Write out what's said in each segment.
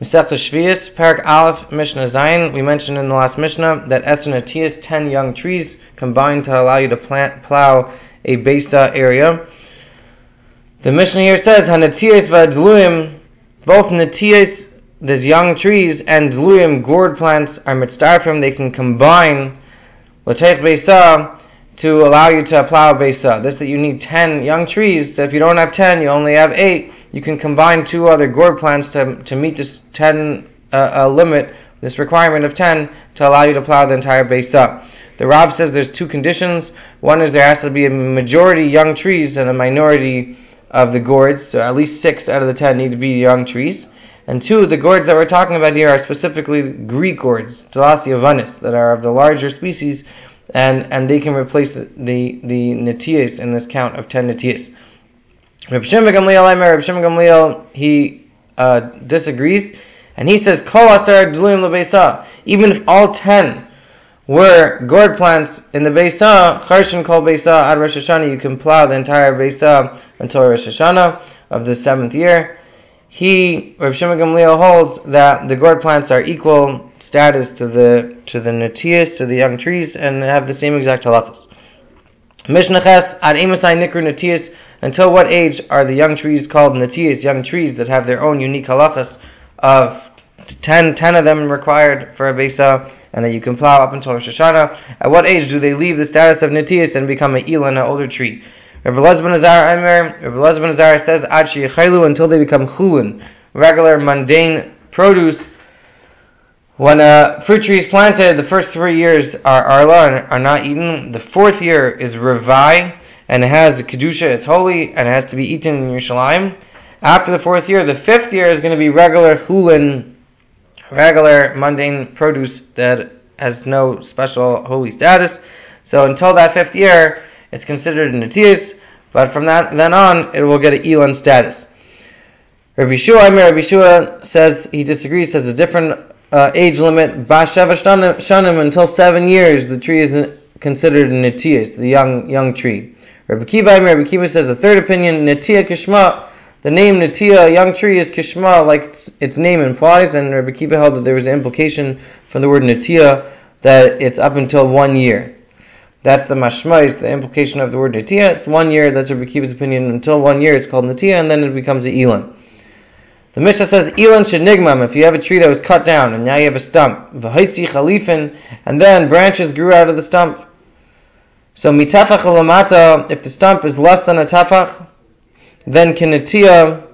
Masechta Shvius, Parak Aleph, Mishnah Zayin. We mentioned in the last Mishnah that Eser Netias, 10 young trees, combined to allow you to plow a Beisa area. The Mishnah here says, HaNetias v'Dzluim, both Netias, these young trees, and Dzluim, gourd plants, are mitzdarfim. They can combine L'teich Beisa to allow you to plow Beisa. This that you need 10 young trees, so if you don't have 10, you only have 8, you can combine 2 other gourd plants to meet this 10 limit, this requirement of 10, to allow you to plow the entire Beisa. The Rav says there's 2 conditions. One is there has to be a majority young trees and a minority of the gourds, so at least 6 out of the 10 need to be young trees. And 2, the gourds that we're talking about here are specifically Greek gourds, Thalassa avanis, that are of the larger species, and they can replace the netias in this count of 10 netias. Reb Shimon Gamliel, he disagrees, and he says, Kol asar dluim lebeisa, even if all 10 were gourd plants in the Beisa, Charshin Kol Beisa ad Rosh Hashanah, you can plow the entire Beisa until Rosh Hashanah of the 7th year. Reb Shimon Gamliel holds that the gourd plants are equal status to the netias, to the young trees, and have the same exact halachas. Mishnah Ches ad emasai nikru netias. Until what age are the young trees called netias, young trees that have their own unique halachas of 10 of them required for a Beisa, and that you can plow up until Rosh Hashanah? At what age do they leave the status of netias and become an ilan, an older tree? Rabbi Elazar Azar says, Ad sheyechaylu, until they become chulin, regular mundane produce. When a fruit tree is planted, the first 3 years are arla and are not eaten. The 4th year is revai, and it has a kedusha, it's holy, and it has to be eaten in Yerushalayim. After the 4th year, the 5th year is going to be regular chulin, regular mundane produce that has no special holy status. So until that 5th year, it's considered a netias, but from then on, it will get an elan status. Rabbi Shua says, he disagrees, says a different age limit, Basheva Shanim, until 7 years, the tree is considered a netias, the young tree. Rabbi Kiva says a third opinion, Netia Kishma, the name Netia, young tree, is Kishma, like its name implies, and Rabbi Kiva held that there was an implication from the word Netia that it's up until 1 year. That's the mashmais, the implication of the word Netia. It's 1 year, that's Rabbi Kiva's opinion. Until 1 year, it's called Netia, and then it becomes an Elan. The Mishnah says, Elan shenigmam, if you have a tree that was cut down, and now you have a stump, v'haitzi chalifin, and then branches grew out of the stump. So mitafach ulamata, if the stump is less than a tafach, then kinetia,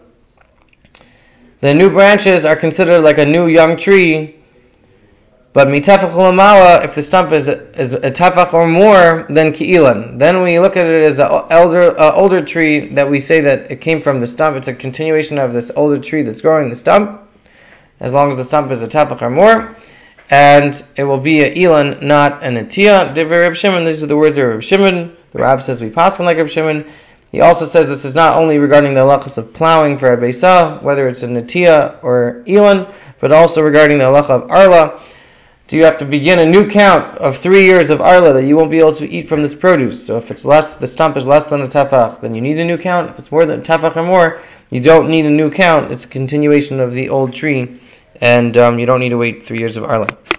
the new branches are considered like a new young tree. But mitafach ulamala, if the stump is a tafach or more, then ki'ilan. Then we look at it as an older tree that we say that it came from the stump. It's a continuation of this older tree that's growing the stump, as long as the stump is a tafach or more. And it will be a ilan, not an netia. Divrei Reb Shimon, these are the words of Reb Shimon. The Rav says we paskin like Reb Shimon. He also says this is not only regarding the halachas of plowing for a beisa, whether it's a netia or ilan, but also regarding the halacha of arla. So you have to begin a new count of 3 years of arla that you won't be able to eat from this produce. So if it's less, the stump is less than a tafach, then you need a new count. If it's more than a tafach or more, you don't need a new count. It's a continuation of the old tree, and you don't need to wait 3 years of arla.